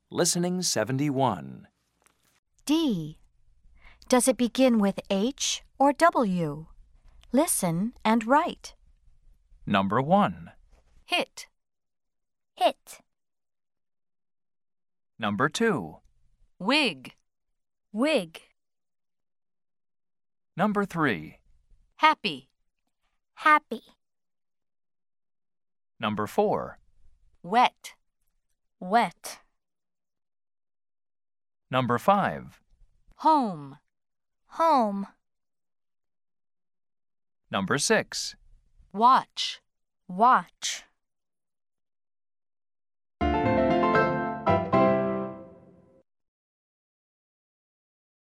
Listening 71. D. Does it begin with H or W? Listen and write. Number 1. Hit. Hit. Number 2. Wig. Wig. Number 3. Happy. Happy. Number 4. Wet. Wet. Number 5. Home. Home. Number 6. Watch. Watch.